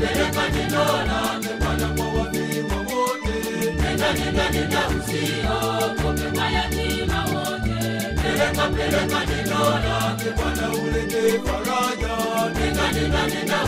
peleka neno lake Bwana kwa wafiwa wote. Nenda usiogope mayatima wote. Peleka neno lake Bwana ulete faraja. Nenda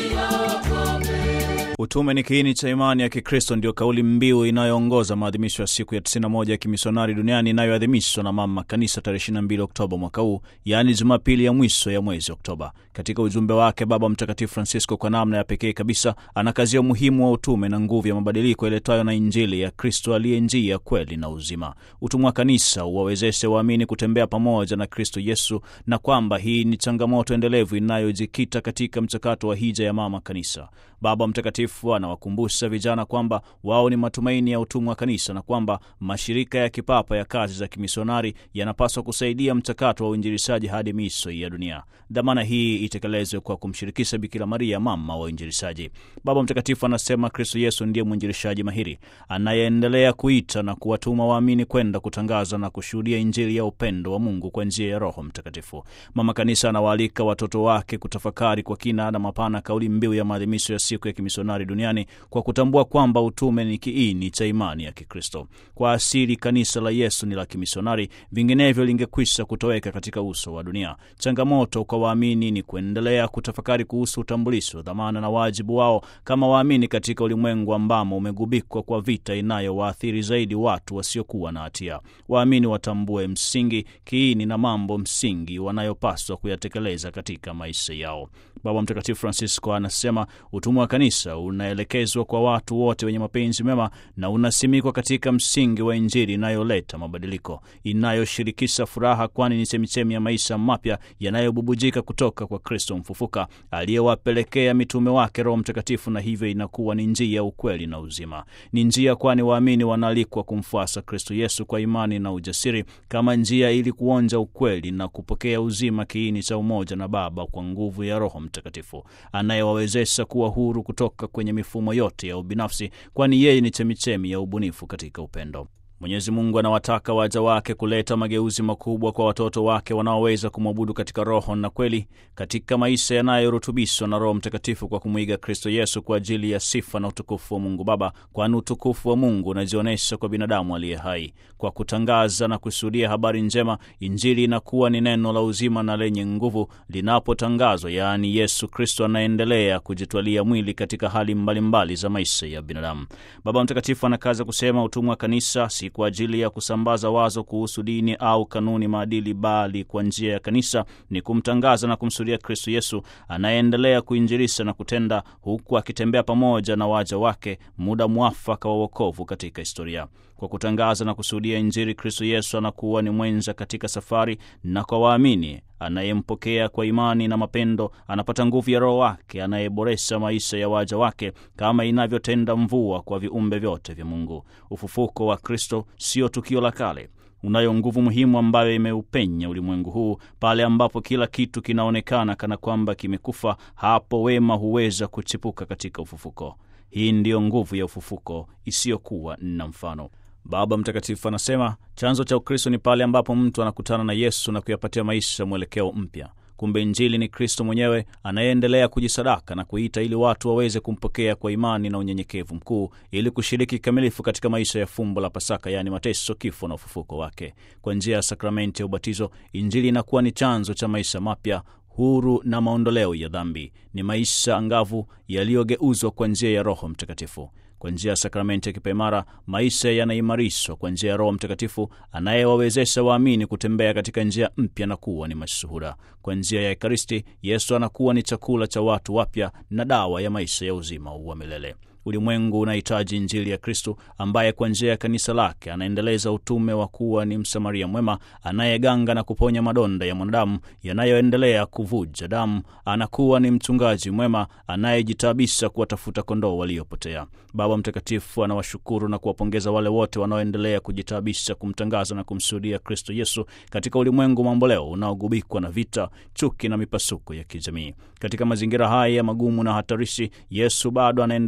usiogope. Utume ni kiini cha imani ya Kikristo, ndio kauli mbiu inayoongoza maadhimisho ya siku ya 91 ya kimisionari duniani inayoadhimishwa na Mama Kanisa tarehe 22 Oktoba mwaka huu, yaani Jumapili ya mwisho ya mwezi Oktoba. Katika ujumbe wake, Baba Mtakatifu Francisco kwa namna ya pekee kabisa anakazia umuhimu wa utume na nguvu ya mabadiliko iletwayo na Injili ya Kristo aliye njia, kweli na uzima. Utume wa kanisa uwawezeshe waamini kutembea pamoja na Kristo Yesu, na kwamba hii ni changamoto endelevu inayojikita katika mchakato wa hija ya Mama Kanisa. Baba Mtakatifu anawakumbusha vijana kwamba wao ni matumaini ya utumwa wa kanisa, na kwamba mashirika ya kipapa ya kazi za kimisionari yanapaswa kusaidia mchakato wa uinjilishaji hadi miisho ya dunia. Dhamana hii itekelezwe kwa kumshirikisha Bikira Maria, mama wa uinjilishaji. Baba Mtakatifu anasema Kristo Yesu ndiye mwinjilishaji mahiri anayeendelea kuita na kuwatuma waamini kwenda kutangaza na kushuhudia Injili ya upendo wa Mungu kwa njia ya Roho Mtakatifu. Mama Kanisa anawaalika watoto wake kutafakari kwa kina na mapana kauli mbiu ya maadhimisho ya siku ya kimisionari duniani, kwa kutambua kwamba utume ni kiini cha imani ya Kikristo. Kwa asili kanisa la Yesu ni la kimisionari, vinginevyo lingekwisha kutoweka katika uso wa dunia. Changamoto kwa waamini ni kuendelea kutafakari kuhusu utambulisho, dhamana na wajibu wao kama waamini katika ulimwengu ambamo umegubikwa kwa vita inayowaathiri zaidi watu wasiokuwa na hatia. Waamini watambue msingi, kiini na mambo msingi wanayopaswa kuyatekeleza katika maisha yao. Baba Mtakatifu Francisco anasema utumwa wa kanisa unaelekezwa kwa watu wote wenye mapenzi mema na unasimikwa katika msingi wa Injili inayoleta mabadiliko, inayoshirikisha furaha, kwani ni chemichemi ya maisha mapya yanayobubujika kutoka kwa Kristo mfufuka aliyewapelekea mitume wake Roho Mtakatifu, na hivyo inakuwa ni njia ya ukweli na uzima. Ni njia kwani waamini wanaalikwa kumfuasa Kristo Yesu kwa imani na ujasiri kama njia ili kuonja ukweli na kupokea uzima, kiini cha umoja na Baba kwa nguvu ya Roho Mtakatifu anayewawezesha kuwa huru kutoka kwenye mifumo yote ya ubinafsi, kwani yeye ni chemichemi ya ubunifu katika upendo. Mwenyezi Mungu anawataka waja wake kuleta mageuzi makubwa kwa watoto wake wanaoweza kumwabudu katika roho na kweli, katika maisha yanayorutubishwa na Roho Mtakatifu, kwa kumwiga Kristo Yesu kwa ajili ya sifa na utukufu wa Mungu Baba, kwani utukufu wa Mungu unajionyesha kwa binadamu aliye hai. Kwa kutangaza na kushuhudia habari njema, Injili inakuwa ni neno la uzima na lenye nguvu linapotangazwa, yaani Yesu Kristo anaendelea kujitwalia mwili katika hali mbalimbali za maisha ya binadamu. Baba Mtakatifu anakaza kusema utumwa wa kanisa si kwa ajili ya kusambaza wazo kuhusu dini au kanuni maadili, bali kwa njia ya kanisa ni kumtangaza na kumshuhudia Kristo Yesu anayeendelea kuinjilisha na kutenda, huku akitembea pamoja na waja wake muda mwafaka wa wokovu katika historia. Kwa kutangaza na kushuhudia Injili, Kristo Yesu anakuwa ni mwenza katika safari, na kwa waamini anayempokea kwa imani na mapendo anapata nguvu ya Roho wake anayeboresha maisha ya waja wake kama inavyotenda mvua kwa viumbe vyote vya Mungu. Ufufuko wa Kristo sio tukio la kale, unayo nguvu muhimu ambayo imeupenya ulimwengu huu. Pale ambapo kila kitu kinaonekana kana kwamba kimekufa, hapo wema huweza kuchipuka katika ufufuko. Hii ndiyo nguvu ya ufufuko isiyokuwa na mfano. Baba Mtakatifu anasema chanzo cha Ukristo ni pale ambapo mtu anakutana na Yesu na kuyapatia maisha mwelekeo mpya. Kumbe Injili ni Kristo mwenyewe anayeendelea kujisadaka na kuita ili watu waweze kumpokea kwa imani na unyenyekevu mkuu, ili kushiriki kikamilifu katika maisha ya fumbo la Pasaka, yaani mateso, kifo na ufufuko wake. Kwa njia ya sakramenti ya ubatizo, Injili inakuwa ni chanzo cha maisha mapya, huru na maondoleo ya dhambi. Ni maisha angavu yaliyogeuzwa kwa njia ya Roho Mtakatifu. Kwa njia ya sakramenti ya kipaimara, maisha yanaimarishwa kwa njia ya Roho Mtakatifu anayewawezesha waamini kutembea katika njia mpya na kuwa ni mashuhuda. Kwa njia ya Ekaristi, Yesu anakuwa ni chakula cha watu wapya na dawa ya maisha ya uzima wa milele. Ulimwengu unahitaji Injili ya Kristo ambaye kwa njia ya kanisa lake anaendeleza utume wa kuwa ni msamaria mwema anayeganga na kuponya madonda ya mwanadamu yanayoendelea kuvuja damu. Anakuwa ni mchungaji mwema anayejitabisha kuwatafuta kondoo waliopotea. Baba Mtakatifu anawashukuru na kuwapongeza wale wote wanaoendelea kujitabisha kumtangaza na kumshuhudia Kristo Yesu katika ulimwengu mamboleo unaogubikwa na vita, chuki na mipasuko ya kijamii. Katika mazingira haya magumu na hatarishi, Yesu bado anaendelea kuwa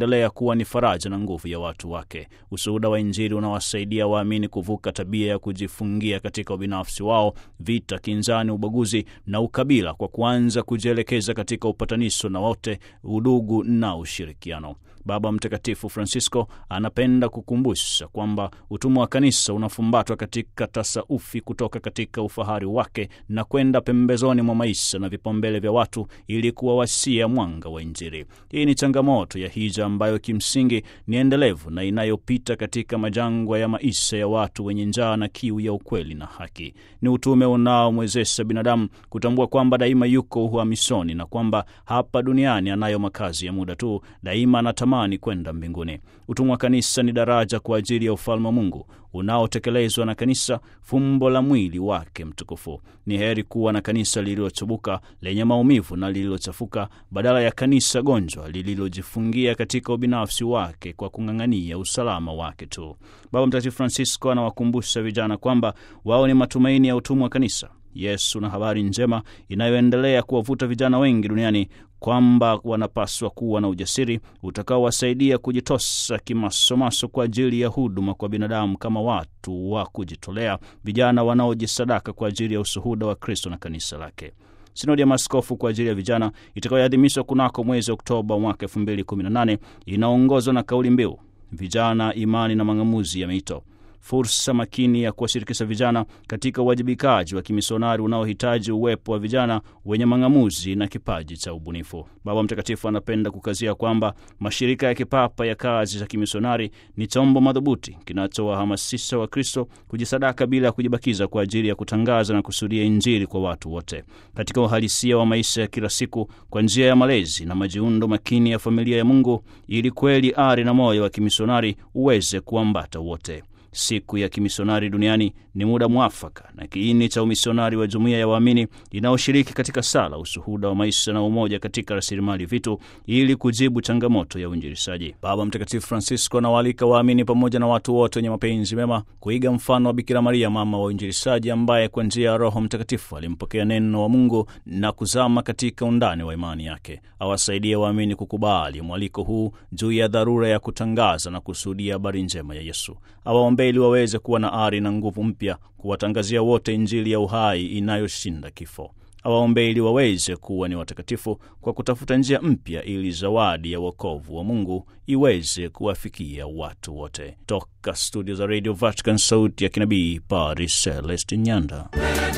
kuwa ni faraja na nguvu ya watu wake. Ushuhuda wa Injili unawasaidia waamini kuvuka tabia ya kujifungia katika ubinafsi wao, vita, kinzani, ubaguzi na ukabila, kwa kuanza kujielekeza katika upatanisho na wote, udugu na ushirikiano. Baba Mtakatifu Francisco anapenda kukumbusha kwamba utumwa wa kanisa unafumbatwa katika tasaufi kutoka katika ufahari wake na kwenda pembezoni mwa maisha na vipaumbele vya watu ili kuwawasia mwanga wa Injili. Hii ni changamoto ya hija ambayo kimsingi ni endelevu na inayopita katika majangwa ya maisha ya watu wenye njaa na kiu ya ukweli na haki. Ni utume unaomwezesha binadamu kutambua kwamba daima yuko uhamishoni na kwamba hapa duniani anayo makazi ya muda tu, daima anatamani kwenda mbinguni. Utumwa wa kanisa ni daraja kwa ajili ya ufalme wa Mungu unaotekelezwa na kanisa, fumbo la mwili wake mtukufu. Ni heri kuwa na kanisa lililochubuka, lenye maumivu na lililochafuka, badala ya kanisa gonjwa lililojifungia katika ubinafsi wake kwa kung'ang'ania usalama wake tu. Baba Mtakatifu Francisco anawakumbusha vijana kwamba wao ni matumaini ya utumwa wa kanisa. Yesu na habari njema inayoendelea kuwavuta vijana wengi duniani, kwamba wanapaswa kuwa na ujasiri utakaowasaidia kujitosa kimasomaso kwa ajili ya huduma kwa binadamu kama watu wa kujitolea, vijana wanaojisadaka kwa ajili ya ushuhuda wa Kristo na kanisa lake. Sinodi ya Maaskofu kwa ajili ya vijana itakayoadhimishwa kunako mwezi Oktoba mwaka 2018 inaongozwa na kauli mbiu vijana, imani na mang'amuzi ya mito. Fursa makini ya kuwashirikisha vijana katika uwajibikaji wa kimisionari unaohitaji uwepo wa vijana wenye mang'amuzi na kipaji cha ubunifu. Baba Mtakatifu anapenda kukazia kwamba mashirika ya kipapa ya kazi za kimisionari ni chombo madhubuti kinachowahamasisha Wakristo kujisadaka bila kujibakiza kwa ajili ya kutangaza na kusudia Injili kwa watu wote. Katika uhalisia wa maisha ya kila siku, kwa njia ya malezi na majiundo makini ya familia ya Mungu, ili kweli ari na moyo wa kimisionari uweze kuambata wote. Siku ya kimisionari duniani ni muda mwafaka na kiini cha umisionari wa jumuiya ya waamini inaoshiriki katika sala, ushuhuda wa maisha na umoja katika rasilimali vitu, ili kujibu changamoto ya uinjilishaji. Baba Mtakatifu Francisco anawaalika waamini pamoja na watu wote wenye mapenzi mema kuiga mfano wa Bikira Maria, mama wa uinjilishaji, ambaye kwa njia ya Roho Mtakatifu alimpokea neno wa Mungu na kuzama katika undani wa imani yake. Awasaidie waamini kukubali mwaliko huu juu ya dharura ya kutangaza na kusudia habari njema ya Yesu. Awaombe ili waweze kuwa na ari na nguvu mpya kuwatangazia wote Injili ya uhai inayoshinda kifo. Awaombe ili waweze kuwa ni watakatifu kwa kutafuta njia mpya ili zawadi ya wokovu wa Mungu iweze kuwafikia watu wote. Toka studio za Radio Vatican, sauti ya kinabii, Padre Celestin Nyanda.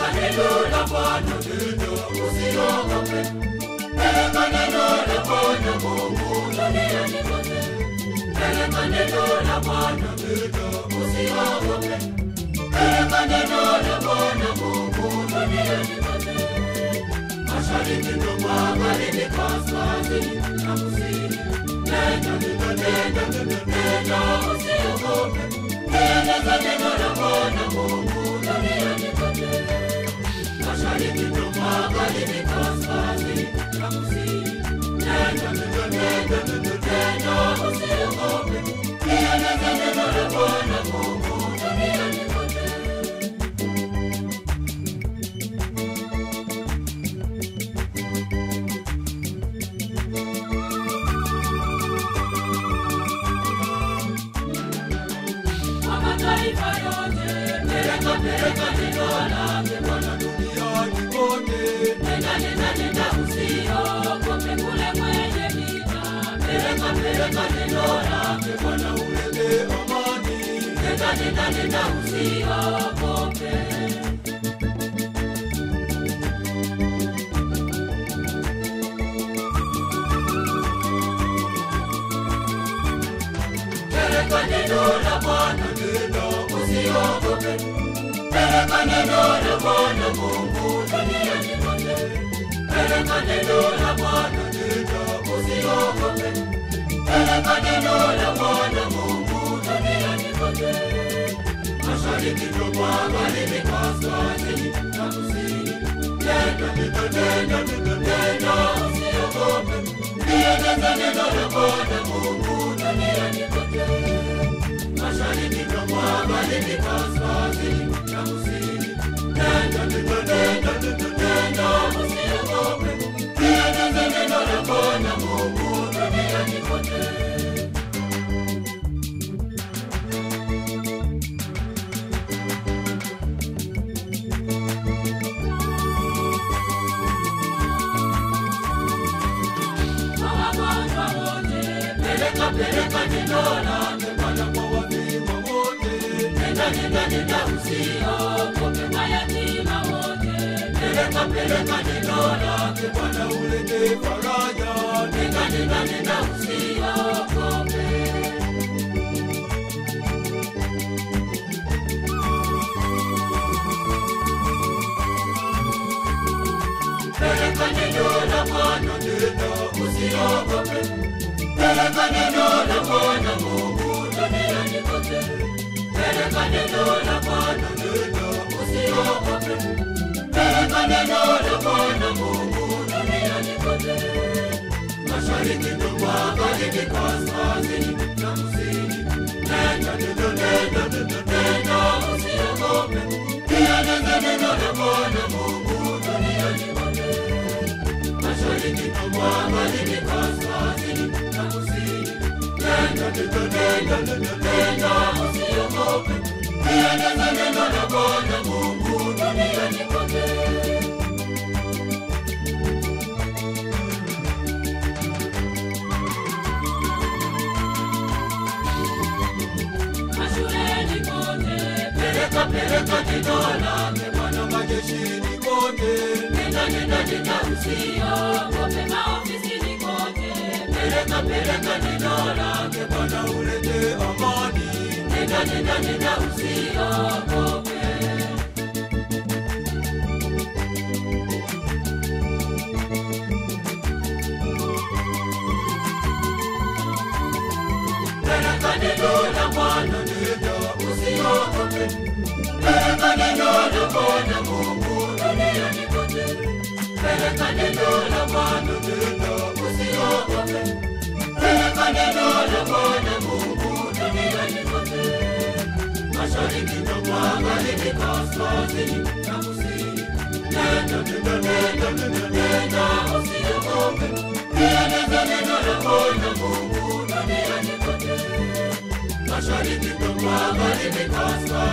Mashariki ndo magharibi, kaskazini na kusini, nenda usiogope, eneza neno la Bwana Mungu duniani kote. Mashariki ndo magharibi, kaskazini na kusini, nenda usiogope, eneza neno la Bwana Mungu duniani kote. Peleka neno lake Bwana duniani kote. Nenda usiogope kule kwenye vita. Peleka neno lake Bwana ulete amani. Nenda usiogope. Peleka neno la Bwana, nenda usiogope. Peleka neno la Bwana Mungu duniani kote. Peleka neno la Bwana, nenda usiogope. Peleka neno la Bwana Mungu duniani kote. Mashariki ndo magharibi, kaskazini na kusini, nenda usiogope. Eneza neno la Bwana Mungu duniani kote. Mashariki ndo magharibi, kaskazini na kusini, nenda usiogope. Eneza neno la Bwana Mungu duniani kote. peleka neno lake Bwana kwa wafiwa wote. Nenda usiogope mayatima wote. Peleka neno lake Bwana ulete faraja. Nenda usiogope. Peleka neno la Bwana, nenda usiogope. Peleka neno la Bwana Mungu duniani kote. Peleka neno la Bwana, nenda usiogope. Peleka neno la Bwana Mungu duniani kote. Mashariki na magharibi, kaskazini na kusini. Nenda usiogope. Pia nenda neno la Bwana Mungu duniani kote. Mashariki na magharibi, kaskazini na kusini. Nenda usiogope. Pia nenda neno la Bwana Mungu duniani kote. Mashuleni kote, peleka neno lake Bwana majeshini kote. Nenda usiogope maofisini kote. Peleka neno lake Bwana ulete amani. Nenda usiogope. Peleka neno la Bwana, nenda usiogope. Peleka neno la Bwana Mungu duniani kote. Peleka neno la Bwana, nenda usiogope. Peleka neno la Bwana Mungu duniani kote. Mashariki na magharibi, kaskazini na kusini. Nenda usiogope. Pia nenda neno la Bwana Mungu duniani kote. Mashariki na magharibi, kaskazini